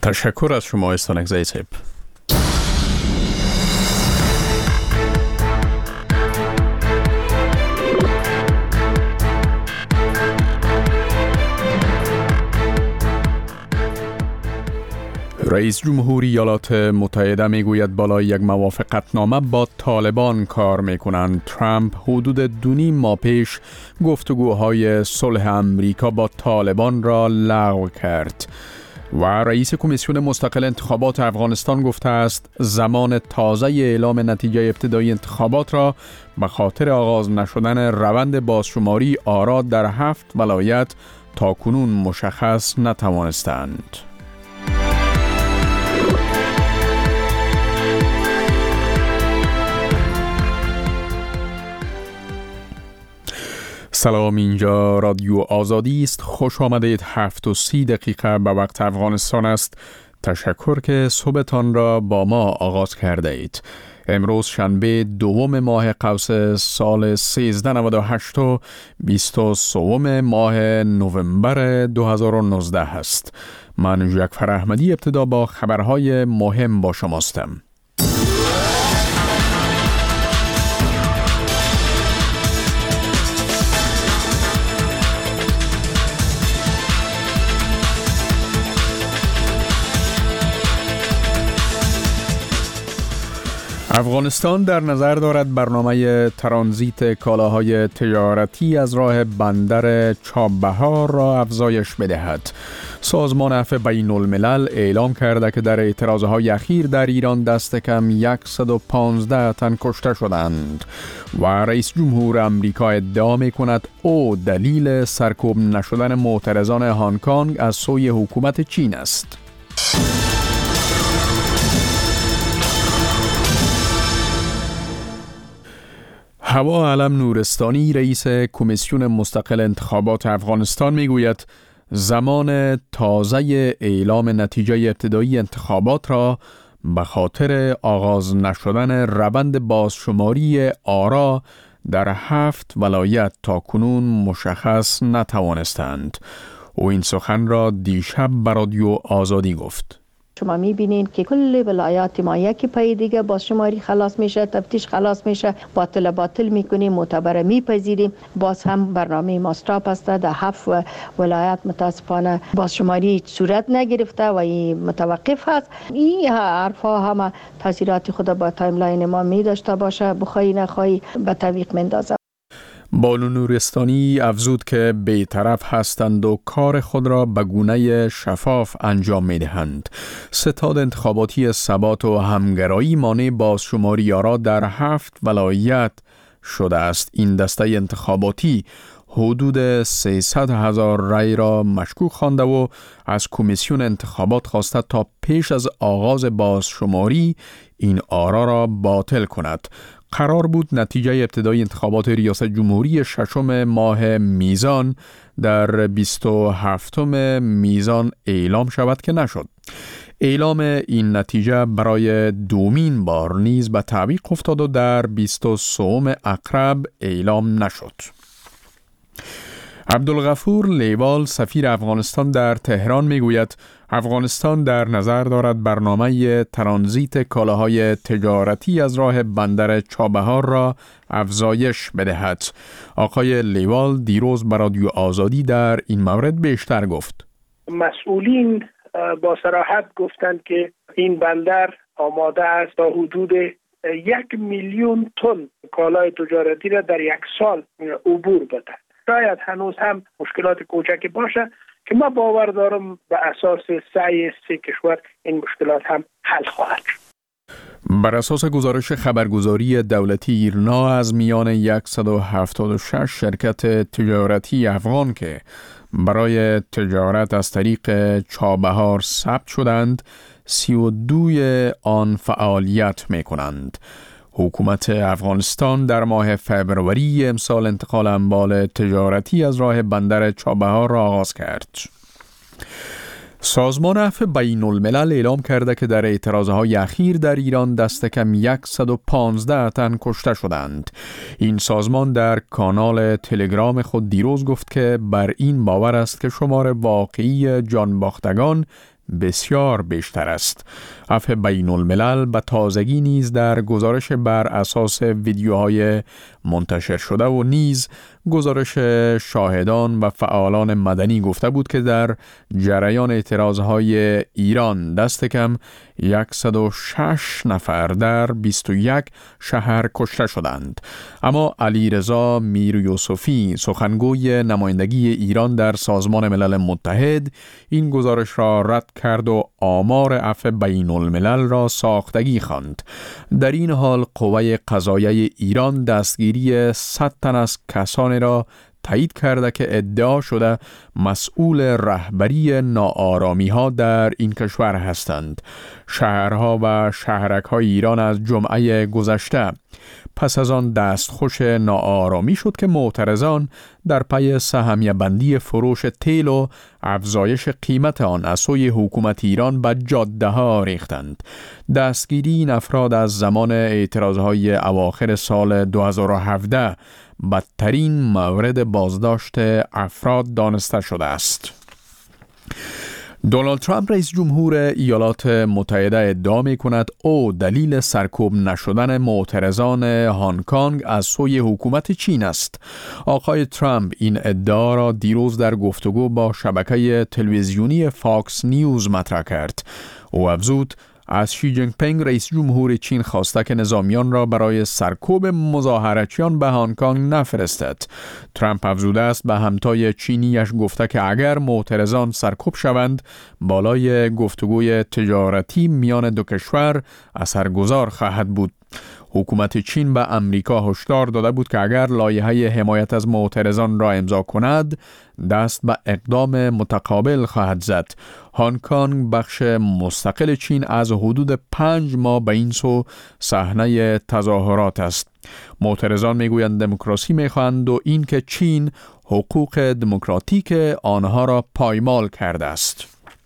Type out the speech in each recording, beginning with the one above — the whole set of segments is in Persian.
تشکر از شما استانکزی صاحب. رئیس جمهوری ایالات متحده میگوید بالای یک موافقتنامه با طالبان کار میکنند. ترامپ حدود 2.5 ماه پیش گفتگوهای صلح امریکا با طالبان را لغو کرد و رئیس کمیسیون مستقل انتخابات افغانستان گفته است زمان تازه اعلام نتیجه ابتدایی انتخابات را به خاطر آغاز نشدن روند بازشماری آرا در 7 ولایت تاکنون مشخص نتوانستند. سلام، اینجا رادیو آزادی است. خوش آمدید. 7:30 به وقت افغانستان است. تشکر که صبحتان را با ما آغاز کرده اید. امروز شنبه 2 ماه قوس سال 1398 و 23 ماه نوامبر 2019 است. من جعفر احمدی ابتدا با خبرهای مهم با شماستم. افغانستان در نظر دارد برنامه ترانزیت کالاهای تجارتی از راه بندر چابهار را افزایش بدهد. سازمان عفو بین الملل اعلام کرده که در اعتراضهای اخیر در ایران دست کم 115 تن کشته شدند و رئیس جمهور امریکا ادعا می کند او دلیل سرکوب نشدن معترضان هنگ کنگ از سوی حکومت چین است. هوا علم نورستانی رئیس کمیسیون مستقل انتخابات افغانستان میگوید زمان تازه اعلام نتیجه ابتدایی انتخابات را به خاطر آغاز نشدن روند بازشماری آرا در 7 ولایت تاکنون مشخص نتوانستند. او این سخن را دیشب به رادیو آزادی گفت. شما میبینین که کل ولایات ما یکی پای دیگه بازشماری خلاص میشه، تفتیش خلاص میشه، باطل میکنیم، معتبر میپذیریم. باز هم برنامه ما استاپ است. در 7 ولایت متاسفانه بازشماری صورت نگرفته و این متوقف هست. این حرفا هم تاثیرات خود با تایملاین ما میداشته باشه، بخوای نخوای به تعویق مندازه. بانو نورستانی افزود که بی‌طرف هستند و کار خود را به گونه شفاف انجام می‌دهند. ستاد انتخاباتی ثبات و همگرایی مانع بازشماری آرا در 7 ولایت شده است. این دسته انتخاباتی حدود 300,000 رای را مشکوک خوانده و از کمیسیون انتخابات خواسته تا پیش از آغاز بازشماری این آرا را باطل کند. قرار بود نتیجه ابتدایی انتخابات ریاست جمهوری 6 ماه میزان در 27 میزان اعلام شود که نشد. اعلام این نتیجه برای دومین بار نیز به تعویق افتاد و در 23 اقرب اعلام نشد. عبدالغفور لیوال سفیر افغانستان در تهران میگوید افغانستان در نظر دارد برنامه ترانزیت کالاهای تجارتی از راه بندر چابهار را افزایش بدهد. آقای لیوال دیروز به رادیو آزادی در این مورد بیشتر گفت. مسئولین با صراحت گفتند که این بندر آماده است تا حدود 1,000,000 تن کالای تجارتی را در 1 سال عبور بده. شاید هنوز هم مشکلات کوچکی باشه که ما باور دارم به اساس سعی 3 کشور این مشکلات هم حل خواهد شد. بر اساس گزارش خبرگزاری دولتی ایرنا از میان 176 شرکت تجارتی افغان که برای تجارت از طریق چابهار ثبت شدند 32 آن فعالیت می کنند. حکومت افغانستان در ماه فبروری امسال انتقال اموال تجارتی از راه بندر چابهار را آغاز کرد. سازمان عفو بین الملل اعلام کرده که در اعتراضهای اخیر در ایران دست کم 115 تن کشته شدند. این سازمان در کانال تلگرام خود دیروز گفت که بر این باور است که شمار واقعی جانباختگان بسیار بیشتر است. عفو بین الملل به تازگی نیز در گزارش بر اساس ویدیوهای منتشر شده و نیز گزارش شاهدان و فعالان مدنی گفته بود که در جریان اعتراضهای ایران دست کم 106 نفر در 21 شهر کشته شدند. اما علیرضا میریوسفی، سخنگوی نمایندگی ایران در سازمان ملل متحد، این گزارش را رد کرد و آمار عفو بین الملل را ساختگی خواند. در این حال قوه قضاییه ایران دستگیری 100 تن از کسانی را تایید کرده که ادعا شده مسئول رهبری ناآرامی ها در این کشور هستند. شهرها و شهرک‌های ایران از جمعه گذشته پس از آن دستخوش ناآرامی شد که معترضان در پی سهمیه بندی فروش تیل و افزایش قیمت آن از سوی حکومت ایران به جاده ها ریختند. دستگیری این افراد از زمان اعتراضهای اواخر سال 2017 بدترین مورد بازداشت افراد دانسته شده است. دونالد ترامپ رئیس جمهور ایالات متحده ادعا می کند او دلیل سرکوب نشدن معترضان هنگ کنگ از سوی حکومت چین است. آقای ترامپ این ادعا را دیروز در گفتگو با شبکه تلویزیونی فاکس نیوز مطرح کرد. او افزود از شی جینگ پینگ رئیس جمهور چین خواسته که نظامیان را برای سرکوب مظاهرچیان به هنگ کنگ نفرستد. ترامپ افزوده است به همتای چینیش گفته که اگر معترضان سرکوب شوند بالای گفتگوی تجارتی میان دو کشور اثرگذار خواهد بود. حکومت چین به امریکا هشدار داده بود که اگر لایحه حمایت از معترضان را امضا کند دست به اقدام متقابل خواهد زد. هنگ کنگ بخش مستقل چین از حدود 5 ماه به این سو صحنه تظاهرات است. معترضان میگویند دموکراسی میخواهند و این که چین حقوق دموکراتیک آنها را پایمال کرده است.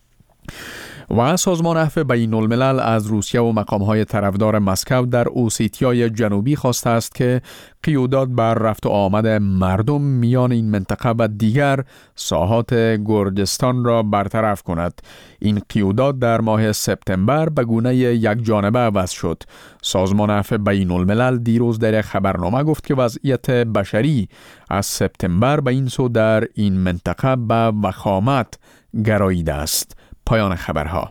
و سازمان عفو بین الملل از روسیه و مقام‌های طرفدار مسکو در اوسیتیای جنوبی خواسته است که قیودات بر رفت و آمد مردم میان این منطقه و دیگر ساحات گرجستان را برطرف کند. این قیودات در ماه سپتامبر به گونه یک جانبه عوض شد. سازمان عفو بین الملل دیروز در خبرنامه گفت که وضعیت بشری از سپتامبر به این سو در این منطقه به وخامت گراییده است. پایان خبرها.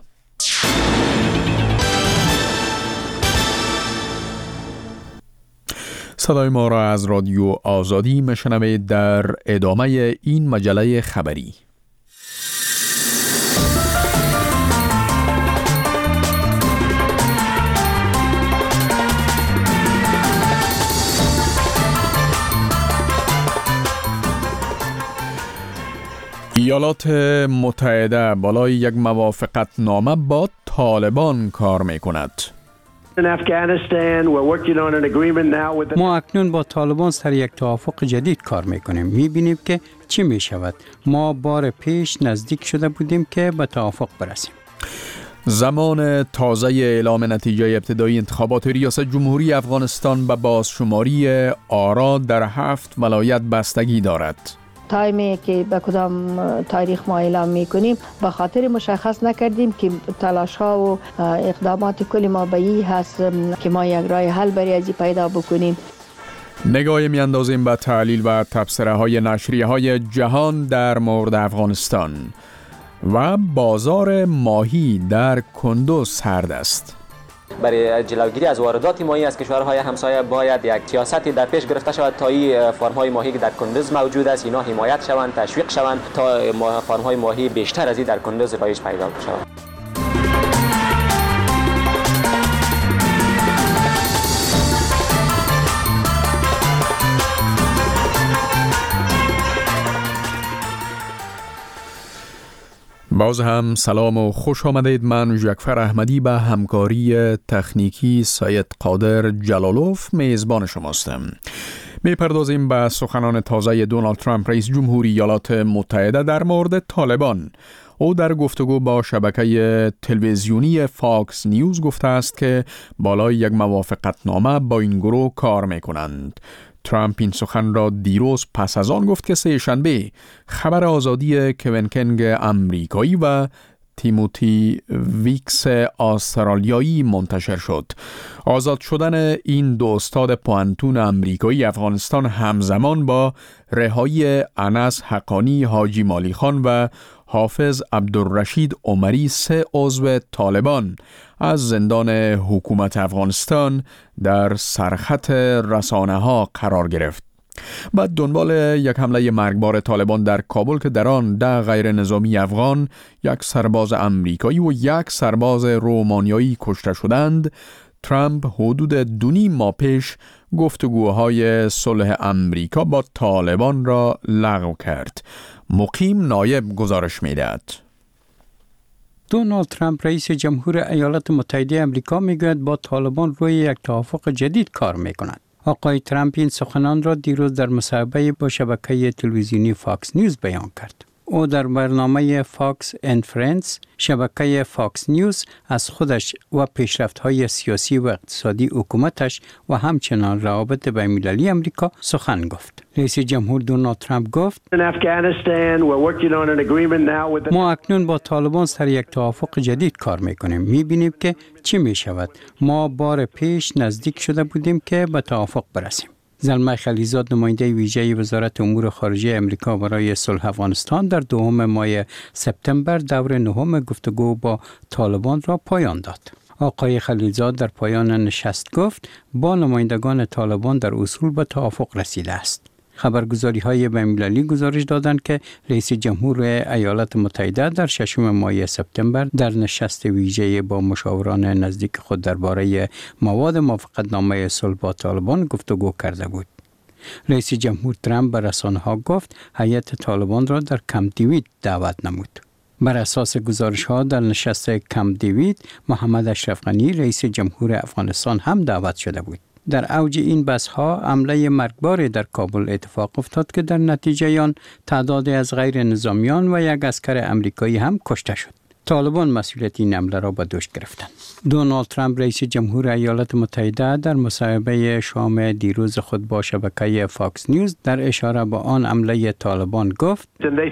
صدای ما را از رادیو آزادی میشنوید در ادامه این مجله خبری. ایالات متحده بالای یک موافقت نامه با طالبان کار می کند. ما اکنون با طالبان سر یک توافق جدید کار می کنیم. می بینیم که چی می شود. ما بار پیش نزدیک شده بودیم که به توافق برسیم. زمان تازه اعلام نتیجه ابتدایی انتخابات ریاست جمهوری افغانستان به بازشماری آرا در 7 ولایت بستگی دارد. تایمی که به کدام تاریخ ما اعلام میکنیم به خاطر مشخص نکردیم که تلاش ها و اقدامات کل ما به این هست که ما یک راه حل برای ازی پیدا بکنیم. نگاهی میاندازیم به تحلیل و تبصره های نشریه های جهان در مورد افغانستان. و بازار ماهی در کندوز سرد است. برای جلوگیری از واردات ماهی از کشورهای همسایه باید یک سیاستی در پیش گرفته شود تا این فرم‌های ماهی که در کندوز موجود است اینا حمایت شوند، تشویق شوند تا فرم‌های ماهی بیشتر از این در کندوز رایج پیدا شود. باز هم سلام و خوش آمدید. من جعفر احمدی به همکاری تکنیکی سید قادر جلالوف میزبان شماستم. میپردازیم به سخنان تازه دونالد ترامپ رئیس جمهوری ایالات متحده در مورد طالبان. او در گفتگو با شبکه تلویزیونی فاکس نیوز گفته است که بالای یک موافقتنامه با این گروه کار میکنند. ترامپ این سخن را دیروز پس از آن گفت که سه‌شنبه خبر آزادی کوین کنگ امریکایی و تیموتی ویکس استرالیایی منتشر شد. آزاد شدن این دو استاد پوانتون امریکایی افغانستان همزمان با رهایی انس حقانی، حاجی مالی خان و حافظ عبدالرشید عمری، 3 عضو طالبان از زندان حکومت افغانستان در سرخط رسانه‌ها قرار گرفت. بعد دنبال یک حمله مرگبار طالبان در کابل که در آن 10 غیر نظامی افغان، 1 سرباز امریکایی و 1 سرباز رومانیایی کشته شدند، ترامپ حدود 2.5 ماه پیش گفتگوهای صلح امریکا با طالبان را لغو کرد. مقیم نایب گزارش می‌دهد. دونالد ترامپ رئیس جمهور ایالات متحده آمریکا میگوید با طالبان روی یک توافق جدید کار می‌کند. آقای ترامپ این سخنان را دیروز در مصاحبه با شبکه تلویزیونی فاکس نیوز بیان کرد. او در برنامه فاکس اند فرندز، شبکه فاکس نیوز، از خودش و پیشرفت‌های سیاسی و اقتصادی حکومتش و همچنان روابط بین‌المللی آمریکا سخن گفت. رئیس جمهور دونالد ترامپ گفت: ما اکنون با طالبان سر یک توافق جدید کار می‌کنیم. می‌بینیم که چی می‌شود. ما بار پیش نزدیک شده بودیم که به توافق برسیم. زلمه خلیزاد، نماینده ویژه وزارت امور خارجه آمریکا برای صلح افغانستان، در 2 ماه سپتامبر دور 9 گفتگو با طالبان را پایان داد. آقای خلیزاد در پایان نشست گفت با نمایندگان طالبان در اصول به توافق رسیده است. خبرگزاری‌های بین‌المللی گزارش دادند که رئیس جمهور ایالات متحده در 6 ماه سپتامبر در نشست ویژه با مشاوران نزدیک خود درباره مواد موافقتنامه صلح با طالبان گفتگو کرده بود. رئیس جمهور ترامپ به رسانه‌ها گفت هیئت طالبان را در کمپ دیوید دعوت نمود. بر اساس گزارش‌ها در نشست کمپ دیوید، محمد اشرف غنی رئیس جمهور افغانستان هم دعوت شده بود. در اوج این بحث‌ها حمله مرگبار در کابل اتفاق افتاد که در نتیجه آن تعدادی از غیر نظامیان و 1 عسکر امریکایی هم کشته شد. طالبان مسئولیت این حمله را به دوش گرفتند. دونالد ترامپ رئیس جمهور ایالات متحده در مصاحبه شام دیروز خود با شبکه فاکس نیوز در اشاره به آن حمله طالبان گفت: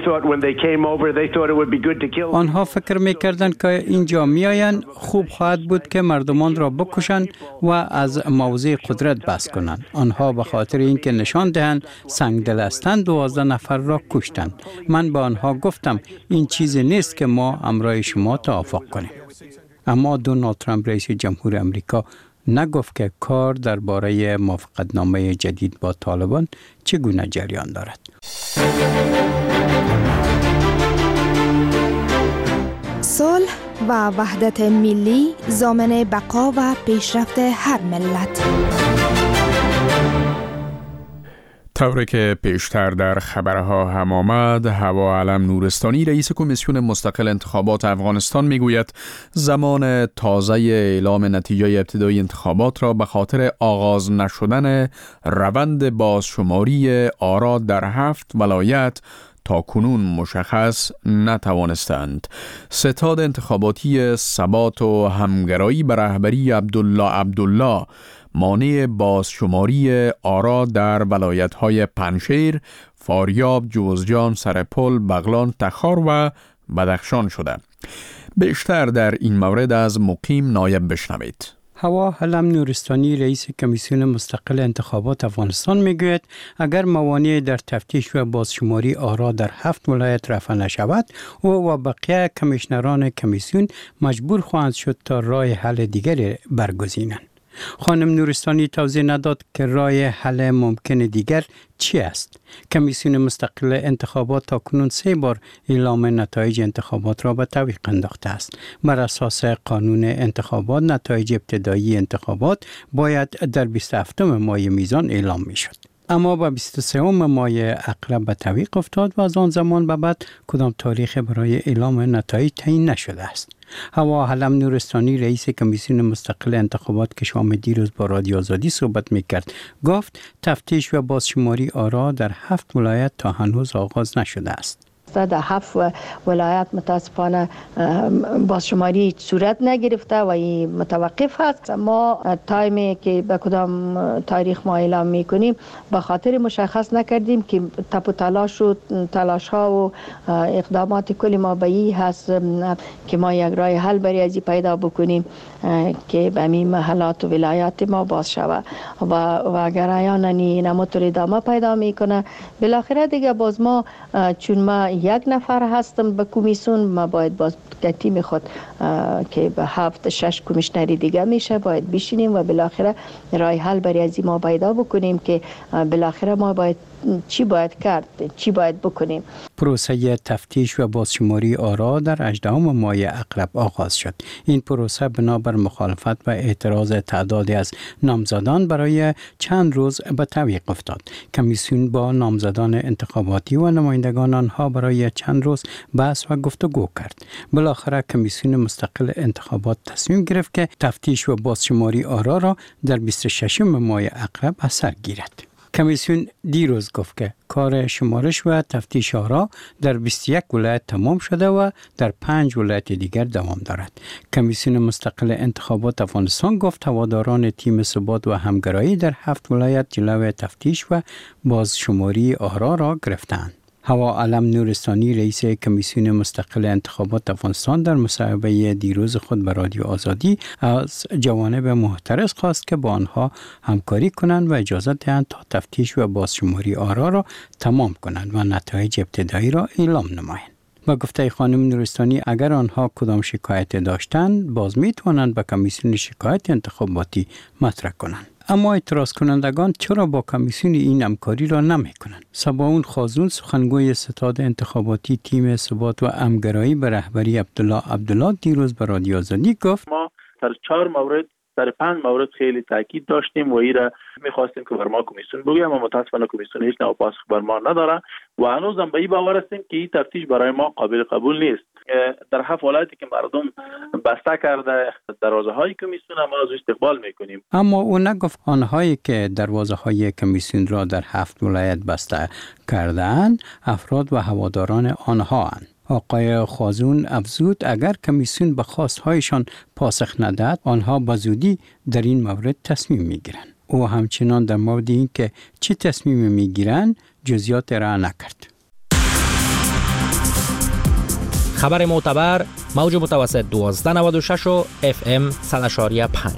آنها فکر می‌کردند که اینجا میآیند خوب خواهد بود که مردمان را بکشند و از موضع قدرت بحث کنند. آنها به خاطر اینکه نشان دهند سنگدل هستند 12 نفر را کشتند. من به آنها گفتم این چیزی نیست که ما امرای شما توافق کنیم. اما دونالد ترامپ رئیس جمهور آمریکا نگفت که کار درباره موافقتنامه جدید با طالبان چگونه جریان دارد. صلح و وحدت ملی ضامن بقا و پیشرفت هر ملت. طوری که پیشتر در خبرها هم آمد، هوا علم نورستانی رئیس کمیسیون مستقل انتخابات افغانستان میگوید زمان تازه اعلام نتیجه ابتدایی انتخابات را به خاطر آغاز نشدن روند بازشماری آرا در 7 ولایت تا کنون مشخص نتوانستند. ستاد انتخاباتی ثبات و همگرایی به رهبری عبدالله مانع بازشماری آرا در ولایت‌های پنجشیر، فاریاب، جوزجان، سرپل، بغلان، تخار و بدخشان شده. بیشتر در این مورد از مقیم نایب بشنوید. هوا علم نورستانی رئیس کمیسیون مستقل انتخابات افغانستان میگوید اگر موانع در تفتیش و بازشماری آرا در 7 ولایت رفع نشود، او و بقیه کمیشنران کمیسیون مجبور خواهند شد تا راه حل دیگری برگزینند. خانم نورستانی توضیح نداد که راه حل ممکن دیگر چی است. کمیسیون مستقل انتخابات تاکنون 3 بار اعلام نتایج انتخابات را به تعویق انداخته است. بر اساس قانون انتخابات نتایج ابتدایی انتخابات باید در 27 ماه میزان اعلام می شد. اما با 23 ماه عقرب به تعویق افتاد و از آن زمان به بعد کدام تاریخ برای اعلام نتایج تعیین نشده است. هوا علم نورستانی رئیس کمیسیون مستقل انتخابات که شام دیروز با رادیو آزادی صحبت میکرد گفت تفتیش و بازشماری آرا در 7 ولایت تا هنوز آغاز نشده است. هسته در 7 ولایت متاسفانه بازشماری صورت نگرفته و این متوقف هست. ما تایمی که به کدام تاریخ ما اعلام میکنیم به خاطر مشخص نکردیم که تپ و تلاش ها و اقدامات کلی ما به این هست که ما یک راه حل برای ازی پیدا بکنیم که به همین محلات و ولایات ما باز شود و اگر ایان نموتور ادامه پیدا میکنه بالاخره دیگه باز ما چون ما یک نفر هستم به کمیسیون، ما باید باز تیم خود که به 7-6 کمیشنری دیگه میشه باید بشینیم و بالاخره راه حل برای ازی ما پیدا بکنیم که بالاخره ما باید چی باید کرد، چی باید بکنیم. پروسه تفتیش و بازشماری آرا در 18 ماه اقرب آغاز شد. این پروسه بنابر مخالفت و اعتراض تعدادی از نامزدان برای چند روز به تعویق افتاد. کمیسیون با نامزدان انتخاباتی و نمایندگان آنها برای چند روز بحث و گفتگو کرد. بالاخره کمیسیون مستقل انتخابات تصمیم گرفت که تفتیش و بازشماری آرا را در 26 ماه اقرب از سر گیرد. کمیسیون دیروز گفت که کار شمارش و تفتیش آرا در 21 ولایت تمام شده و در 5 ولایت دیگر دوام دارد. کمیسیون مستقل انتخابات افغانستان گفت هواداران تیم ثبات و همگرایی در 7 ولایت جلوی تفتیش و بازشماری آرا را گرفتند. هوا علم نورستانی رئیس کمیسیون مستقل انتخابات افغانستان در مصاحبه دیروز خود به رادیو آزادی از جوانب محترس خواست که با آنها همکاری کنند و اجازه دهند تا تفتیش و بازشماری آرا را تمام کنند و نتایج ابتدایی را اعلام نمایند. با گفته خانم نورستانی اگر آنها کدام شکایت داشتند باز می توانند به کمیسیون شکایت انتخاباتی مطرح کنند. اما اعتراض کنندگان چرا با کمیسیون این همکاری را نمی کنند؟ سباون خازون سخنگوی ستاد انتخاباتی تیم ثبات و همگرایی به رهبری عبدالله دیروز به رادیو آزادی گفت ما در 4 مورد در 5 مورد خیلی تاکید داشتیم و این را می‌خواستیم که بر ما کمیسیون بگه، اما متاسفانه کمیسیون هیچ نوع پاسخ بر ما نداره و هنوز هم به این باور هستیم که این تفتیش برای ما قابل قبول نیست. در 7 ولایتی که مردم بسته کرده دروازه‌های کمیسیون ما از استقبال می‌کنیم. اما او نگفت آنهایی که دروازه‌های کمیسیون را در 7 ولایت بسته کرده‌اند افراد و هواداران آنهااند. آقای خازون افزود اگر کمیسیون به خواستهایشان پاسخ ندهد آنها به زودی در این مورد تصمیم میگیرند. او همچنان در مورد این که چه تصمیمی میگیرند جزئیات را نکرد. خبر معتبر موج متوسط 1296 و FM 100.5.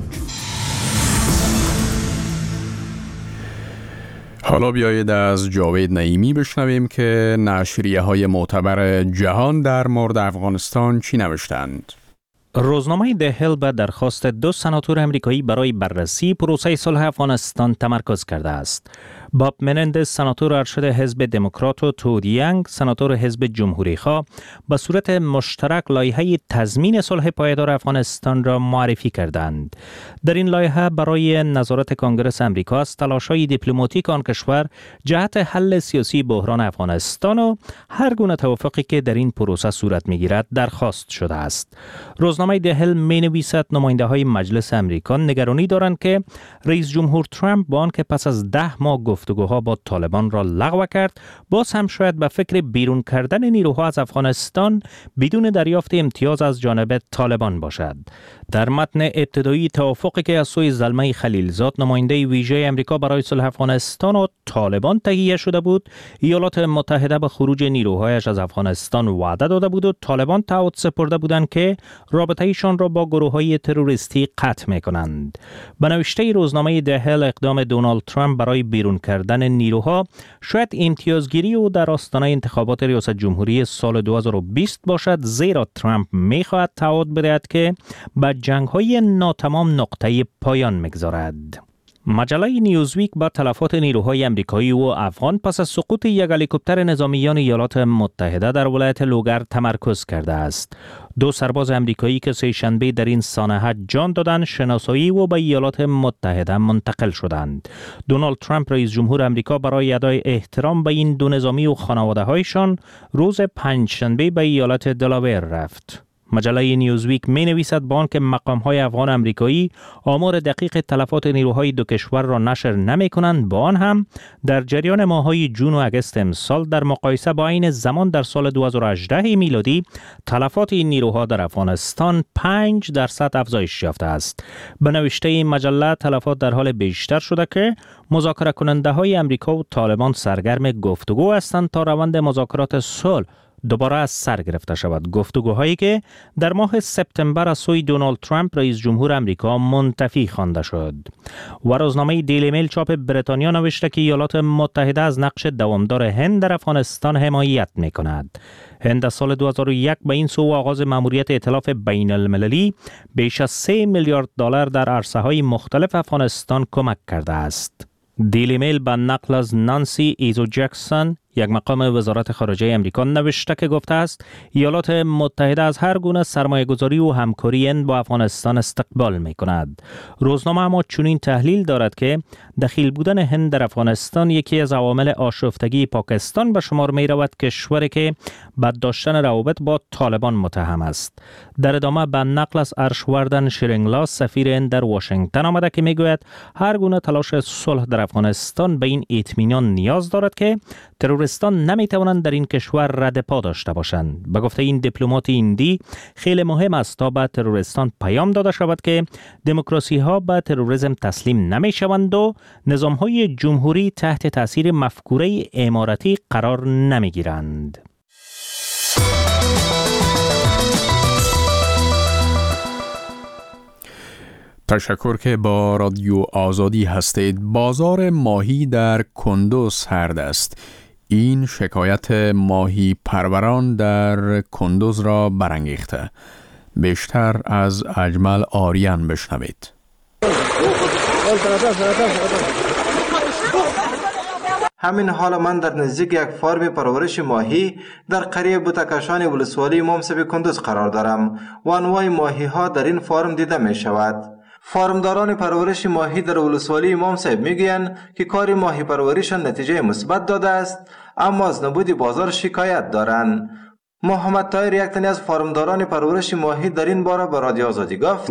حالا بیایید از جاوید نعیمی بشنویم که نشریه‌های معتبر جهان در مورد افغانستان چی نوشتند. روزنامه ده هیل به درخواست 2 سناتور امریکایی برای بررسی پروسه صلح افغانستان تمرکز کرده است. باب منندز سناتور ارشد حزب دموکرات و تود ینگ سناتور حزب جمهوری خواه به صورت مشترک لایحه تضمین صلح پایدار افغانستان را معرفی کردند. در این لایحه برای نظارت کنگره امریکا از تلاش‌های دیپلماتیک آن کشور جهت حل سیاسی بحران افغانستان و هر گونه توافقی که در این پروسه صورت می‌گیرد درخواست شده است. روزنامه ده هیل می‌نویسد نماینده‌های مجلس امریکا نگرانی دارند که رئیس جمهور ترامپ با آنکه پس از 10 ماه گفتگوها با طالبان را لغو کرد باز هم شاید به فکر بیرون کردن نیروها از افغانستان بدون دریافت امتیاز از جانب طالبان باشد. در متن ابتدایی توافقی که از سوی زلمه خلیلزاد نماینده ویژه امریکا برای صلح افغانستان و طالبان تهیه شده بود، ایالات متحده به خروج نیروهایش از افغانستان وعده داده بود و طالبان تعهد سپرده بودند که رابطه‌ایشان را با گروه‌های تروریستی قطع می‌کنند. به نوشته روزنامه ده هیل اقدام دونالد ترامپ برای بیرون کردن نیروها شاید امتیازگیری او در آستانه انتخابات ریاست جمهوری سال 2020 باشد، زیرا ترامپ می‌خواهد تعهد بدهد که به جنگ‌های ناتمام نقطه پایان می‌گذارد. مجله نیوزویک با تلفات نیروهای امریکایی و افغان پس از سقوط یک هلیکوپتر نظامیان ایالات متحده در ولایت لوگر تمرکز کرده است. 2 سرباز امریکایی که سه‌شنبه در این سانحه جان دادند شناسایی و به ایالات متحده منتقل شدند. دونالد ترامپ رئیس جمهور امریکا برای ادای احترام به این 2 نظامی و خانواده‌هایشان روز پنجشنبه به ایالت دلاویر رفت. مجله نیوزویک می نویسد با آنکه مقام‌های افغان امریکایی آمار دقیق تلفات نیروهای دو کشور را نشر نمی کنند، با آن هم در جریان ماه‌های جون و اگست امسال در مقایسه با این زمان در سال 2018 میلادی تلفات این نیروها در افغانستان 5% افزایش یافته است. به نوشته این مجله تلفات در حال بیشتر شده که مذاکره کننده های امریکا و طالبان سرگرم گفتگو هستند تا روند مذاکرات صلح دوباره از سر گرفته شود. گفتگوهایی که در ماه سپتامبر از سوی دونالد ترامپ رئیس جمهور امریکا منتفی خوانده شد. و روزنامه دیلی میل چاپ بریتانیا نوشته که ایالات متحده از نقش دوامدار هند در افغانستان حمایت می کند. هند از سال 2001 به این سو آغاز مأموریت ائتلاف بین المللی بیش از 3 میلیارد دلار در عرصه‌های مختلف افغانستان کمک کرده است. دیلی میل به نقل از نانسی ایزو جکسون، یک مقام وزارت خارجه امریکا، نوشته که گفته است ایالات متحده از هر گونه سرمایه‌گذاری و همکاری هند با افغانستان استقبال می کند. روزنامه اما چنین تحلیل دارد که دخیل بودن هند در افغانستان یکی از عوامل آشفتگی پاکستان به شمار می رود، کشوری که بد داشتن روابط با طالبان متهم است. در ادامه به نقل از ارشوردن شرینگلا سفیر هند در واشنگتن آمده که می گوید هر گونه تلاش صلح در افغانستان به این اطمینان نیاز دارد که تروریستان نمی توانند در این کشور رد پا داشته باشند. به گفته این دیپلمات هندی خیلی مهم است تا به تروریستان پیام داده شود که دموکراسی ها به تروریسم تسلیم نمی شوند و نظام های جمهوری تحت تاثیر مفکوره اماراتی قرار نمی گیرند. تشکر که با رادیو آزادی هستید. بازار ماهی در کندوز سرد است. این شکایت ماهی پروران در کندوز را برانگیخته. بیشتر از اجمل آریان بشنوید. همین حال من در نزدیک یک فارم پرورش ماهی در قریه بوتکشان ولسوالی ممسب کندوز قرار دارم و انواع ماهی ها در این فارم دیده می شود. فارمداران پرورش ماهی در ولسوالی امام صاحب میگویند که کار ماهی پروریشان نتیجه مثبت داده است، اما از نبود بازار شکایت دارند. محمد طاهر یک تن از فارمداران پرورش ماهی در این باره به رادیو آزادی گفت: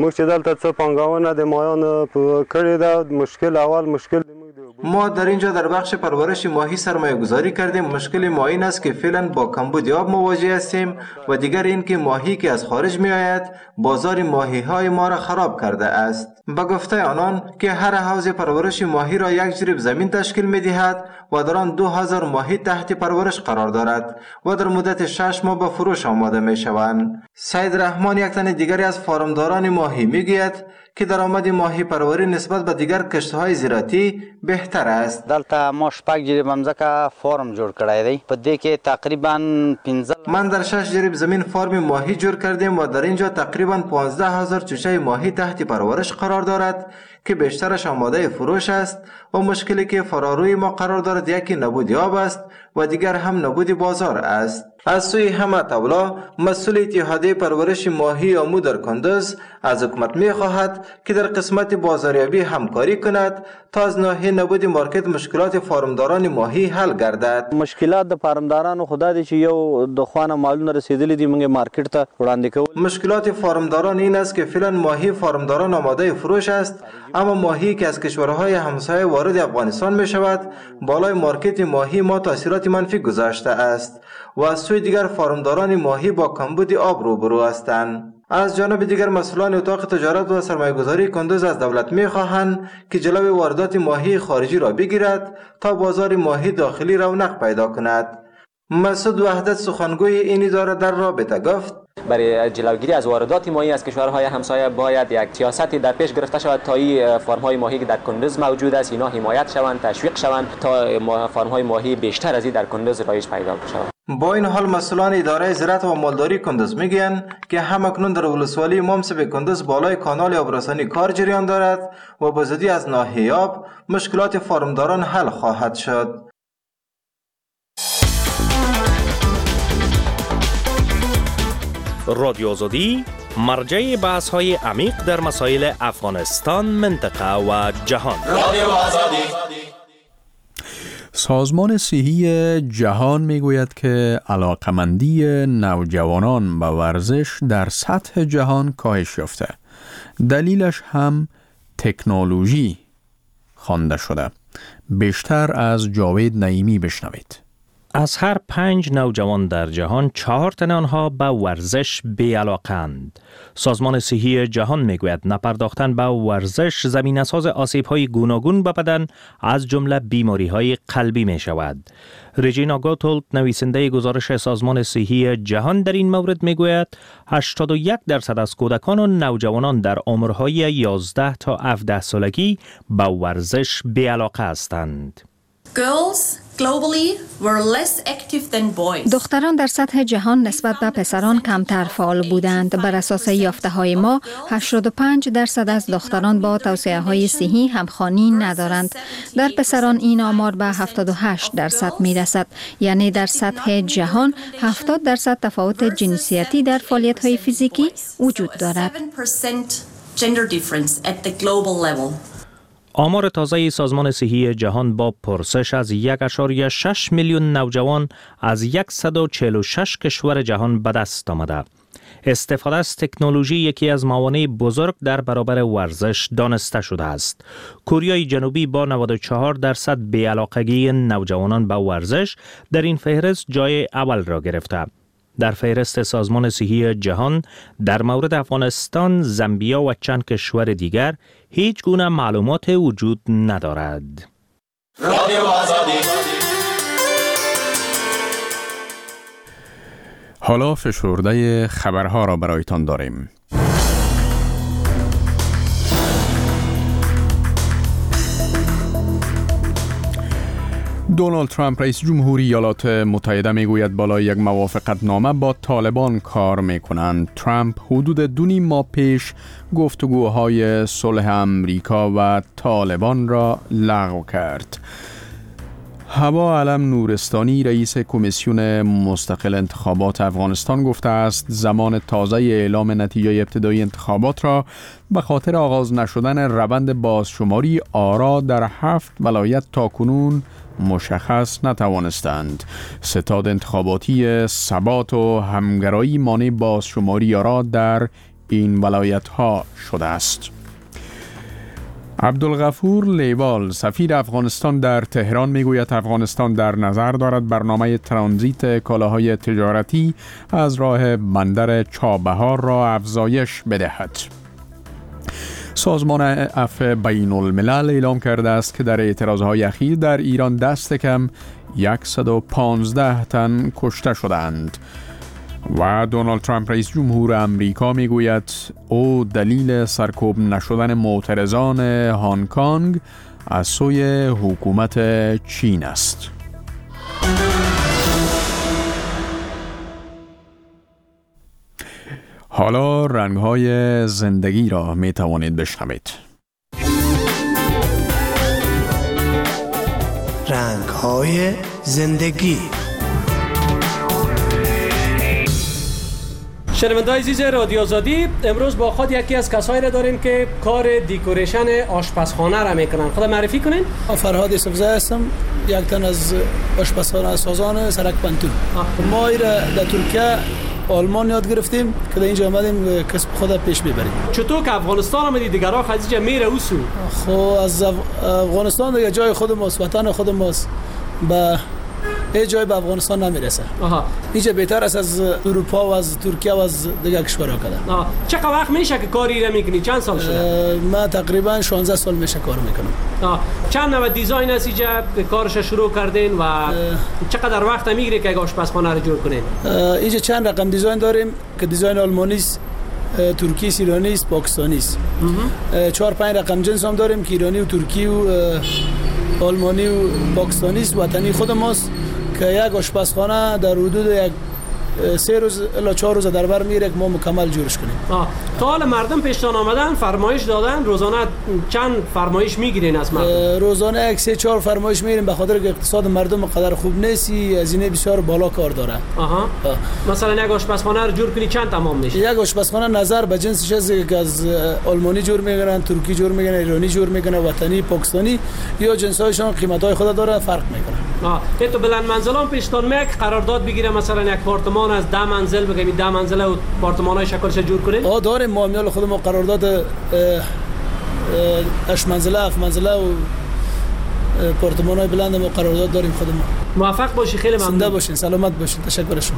ما در اینجا در بخش پرورش ماهی سرمایه گذاری کردیم. مشکل ما این است که فعلا با کمبود آب مواجه هستیم و دیگر این که ماهی که از خارج می آید بازار ماهی های ما را خراب کرده است. به گفته آنان که هر حوض پرورش ماهی را یک جریب زمین تشکیل می دهد و در آن 2000 ماهی تحت پرورش قرار دارد و در مدت 6 ماه به فروش آماده می شوند. سید رحمان یک تن دیگری از فارمداران ماهی می گوید که درآمد ماهی پروری نسبت به دیگر کشت‌های زراعتی بهتر است. دلته ما شپږ جریب ممزکه فارم جوړ کړی دی. په دې کې تقریبا 15 من در 6 جریب زمین فارم ماهی جور کردیم و در اینجا تقریبا 15000 چوچه ماهی تحت پرورش قرار دارد که بیشترش آماده فروش است و مشکلی که فراروی ما قرار دارد یکی نبود آب است و دیگر هم نبود بازار است. از سوی حمد اولا مسئول اتحادیه پرورش ماهی آمو در کندوز از حکومت می خواهد که در قسمت بازاریابی همکاری کند تا از ناحیه نبود مارکت مشکلات فارمداران ماهی حل گردد. مشکلات د فارمدارانو خدا دي چې یو د خوانه مالونه رسیدلې دي موږ مارکت ته وړاندې کوو. مشکلات فارمداران این است که فعلا ماهی فارمداران آماده فروش است، اما ماهی که از کشورهای همسایه وارد افغانستان می شود بالای مارکت ماهی ما تاثیرات منفی گذاشته است و از سوی دیگر فارمداران ماهی با کمبود آب روبرو هستند. از جانب دیگر مسئولان اتاق تجارت و سرمایه‌گذاری کندوز از دولت می‌خواهند که جلوی واردات ماهی خارجی را بگیرد تا بازار ماهی داخلی رونق پیدا کند. مسعود وحدت سخنگوی این اداره در رابطه گفت: برای جلوگیری از واردات ماهی از کشورهای همسایه باید یک سیاستی در پیش گرفته شود تا این فارم‌های ماهی که در کندوز موجود است اینا حمایت شوند، تشویق شوند تا فارم‌های ماهی بیشتر از این در کندوز رایج پیدا شود. با این حال مسئولان اداره زراعت و مالداری کندوز میگویند که همکنون در ولسوالی ممسب کندوز بالای کانال آبرسانی کار جریان دارد و با زودی از ناحیه آب مشکلات فارمداران حل خواهد شد. رادیو آزادی مرجع بحث‌های عمیق در مسائل افغانستان، منطقه و جهان. رادیو آزادی. سازمان صحی جهان میگوید که علاقمندی نوجوانان به ورزش در سطح جهان کاهش یافته. دلیلش هم تکنولوژی خوانده شده. بیشتر از جاوید نعیمی بشنوید. از هر 5 نوجوان در جهان 4 تن آنها به ورزش بی‌علاقه‌اند. سازمان صحی جهان میگوید نپرداختن به ورزش زمینه‌ساز آسیب‌های گوناگون به بدن از جمله بیماری‌های قلبی می‌شود. رژینا گوتولد نویسنده گزارش سازمان صحی جهان در این مورد میگوید 81% از کودکان و نوجوانان در عمرهای 11 تا 17 سالگی به ورزش بی‌علاقه هستند. دختران در سطح جهان نسبت به پسران کمتر فعال بودند. بر اساس یافته‌های ما 85% از دختران با توصیه‌های صحی همخوانی ندارند. در پسران این آمار به 78% میرسد. یعنی در سطح جهان 70% تفاوت جنسیتی در فعالیت‌های فیزیکی وجود دارد. آمار تازه سازمان صحی جهان با پرسش از 1.6 میلیون نوجوان از 146 کشور جهان به دست آمده. استفاده از تکنولوژی یکی از موانع بزرگ در برابر ورزش دانسته شده است. کره جنوبی با 94% بی‌علاقگی نوجوانان به ورزش در این فهرست جای اول را گرفته. در فهرست سازمان صحی جهان در مورد افغانستان، زامبیا و چند کشور دیگر هیچ گونه معلومات وجود ندارد. حالا فشرده خبرها را برایتان داریم. دونالد ترامپ رئیس جمهوری ایالات متحده میگوید بالای یک موافقت نامه با طالبان کار میکنند. ترامپ حدود 2 ماه پیش گفتگوهای صلح امریکا و طالبان را لغو کرد. هوا علم نورستانی رئیس کمیسیون مستقل انتخابات افغانستان گفته است زمان تازه اعلام نتیجه ابتدایی انتخابات را به خاطر آغاز نشدن روند بازشماری آرا در 7 ولایت تاکنون مشخص نتوانستند. ستاد انتخاباتی ثبات و همگرایی مانع بازشماری آرا در این ولایت ها شده است. عبدالغفور لیوال سفیر افغانستان در تهران میگوید افغانستان در نظر دارد برنامه ترانزیت کالاهای تجارتی از راه بندر چابهار را افزایش بدهد. سازمان عفو بین الملل اعلام کرده است که در اعتراضهای اخیر در ایران دست کم 115 تن کشته شدند. و دونالد ترامپ رئیس جمهور امریکا میگوید او دلیل سرکوب نشدن معترضان هنگ کنگ از سوی حکومت چین است. حالا رنگ‌های زندگی را می توانید بشنوید. رنگ‌های زندگی. شنونده‌های عزیز رادیو آزادی، امروز با خود یکی از کسایی را داریم که کار دیکوریشن آشپزخانه را میکنن. خود معرفی کنین؟ فرهاد یوسفزی هستم، یک تن از آشپزخانه سازان سرک پنتون. ما را در ترکیه آلمان یاد گرفتیم که در اینجا آمدیم کسب خود پیش ببریم. چطور که افغانستان آمدی دیگرها خدیجه میره اوسو؟ خب از افغانستان دیگه جای خود ماست، وطن خود ماست، به هیچ جای به افغانستان نمیرسه. اینجا بهتر است از اروپا و از ترکیه و از دیگر کشورها کده. چقدر وقت میشه که کاری را میکنی؟ چند سال شده؟ من تقریبا 16 سال میشه کار میکنم. چند نوع دیزاین است اینجا کارش شروع کردین و چقدر وقت میگیره که آشپزخانه رو جور کنین؟ اینجا چند رقم دیزاین داریم که دیزاین آلمانی است، ترکی است، ایرانی است، پاکستانی است. 4-5 رقم جنس هم داریم که ایرانی و ترکی و آلمانی و پاکستانی است. وطنی خود ماست که یک آشپزخانه در حدود 3 روز الی 4 روز در بر میره که ما مکمل جورش کنیم. تا حالا مردم پیشتان آمدن فرمایش دادن؟ روزانه چند فرمایش میگیرین از مردم؟ روزانه 3-4 فرمایش میگیریم به خاطر که اقتصاد مردم قدر خوب نیست، هزینه بسیار بالا کار داره. مثلا یک آشپزخانه رو جور کنی چند تمام میشه؟ یک آشپزخانه نظر به جنسش است که از آلمانی جور میگیرن، ترکی جور میگیرن، ایرانی جور میگیرن، وطنی، پاکستانی یا جنسایشان قیمتای خود داره فرق میکنه. این تو بلند منزلان پیشتان میاد قرارداد بگیره مثلا یک آپارتمان از 10 منزل بگیم 10 منزله و آپارتمانای شکلش جور کنید؟ داریم ما میال خود ما قرارداد 8 منزله 7 منزله و آپارتمانای بلند ما قرارداد داریم خود ما. موفق باشی، خیلی ممنون. زنده باشین، سلامت باشین. تشکر شما.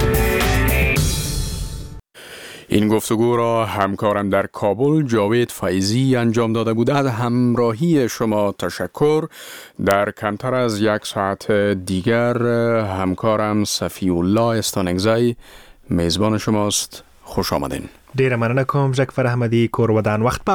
این گفتگو را همکارم در کابل جاوید فیضی انجام داده بود. از همراهی شما تشکر. در کمتر از 1 ساعت دیگر همکارم صفی الله استانگزی میزبان شماست. خوش آمدین. ډیره مننه کوم ژکفر احمدی کور ودان وخت